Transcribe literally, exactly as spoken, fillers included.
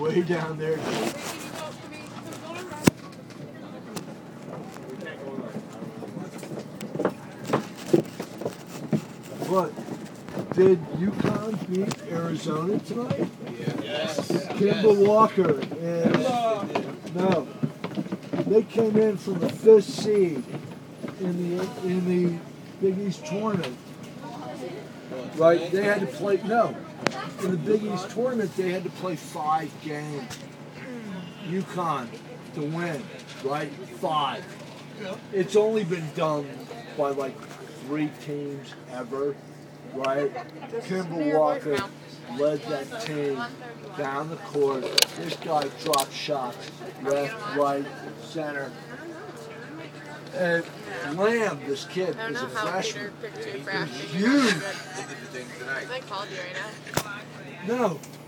way down there. But did UConn beat Arizona tonight? Yes. Kimball yes. Walker is no. They came in from the fifth seed in the in the Big East tournament. Right? They had to play no. In the Big East tournament, they had to play five games. UConn to win, right? Five. It's only been done by like three teams ever, right? Kimball Walker led that team down the court. This guy dropped shots left, right, center. And Lamb, this kid, is a freshman. He's huge. Look at the thing tonight. I called you right now. No,